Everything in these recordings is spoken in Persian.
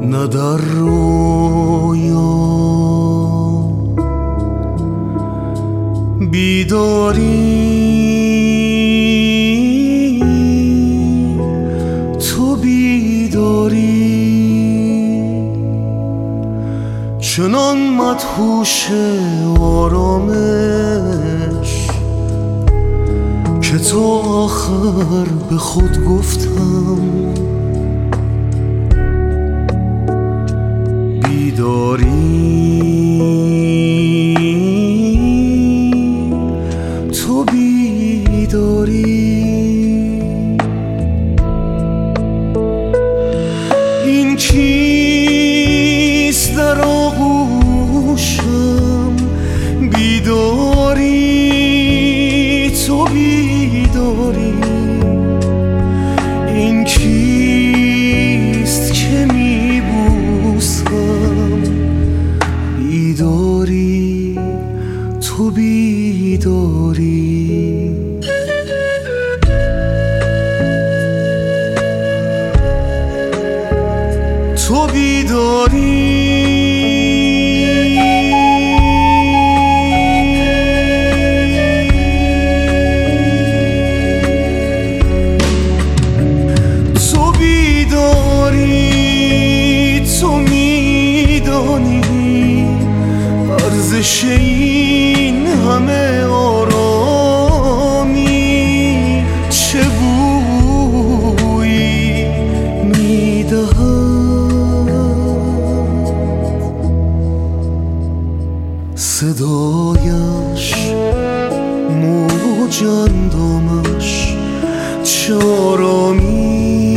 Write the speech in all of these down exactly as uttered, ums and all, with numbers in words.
نه در رویا بیداری، تو بیداری چنان مدهوش آرامش که تو آخر به خود گفتم بیداری، تو بیداری. این کیست در آغوشم بیداری، تو بیداری. این کیست که میبوسم بیداری، تو بیداری. تو بیداری، تو بیداری، تو میدانی ارزش این همه آرامی چه بویی میدهد. صدایش، موج اندامش، چه آرامی،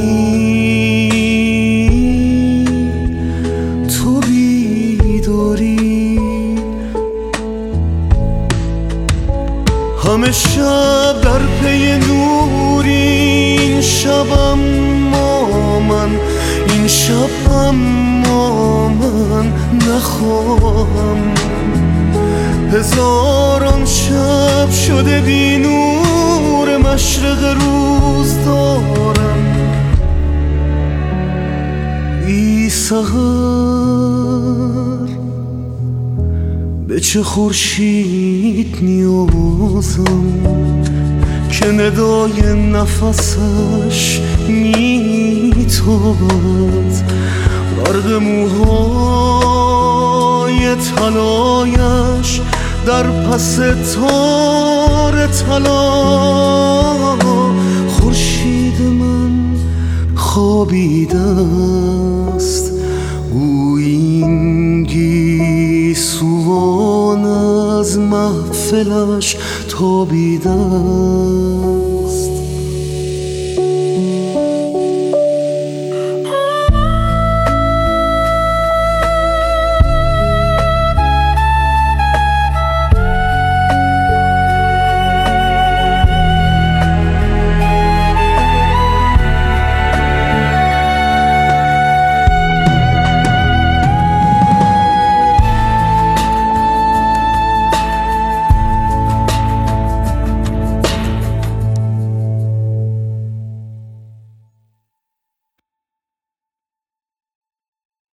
تو بیداری. همه شب در پی نوری، این شب اما من، این شب اما من نخواهم. هزاران شب شده بی نور مشرق روز دارم، بی سحر به چه خورشید نیازم که ندای نفسش میتابد. برق موهای طلایش در پس تار طلا. خورشید من خوابیده است، او این گیسوان از محفلش تابیده است.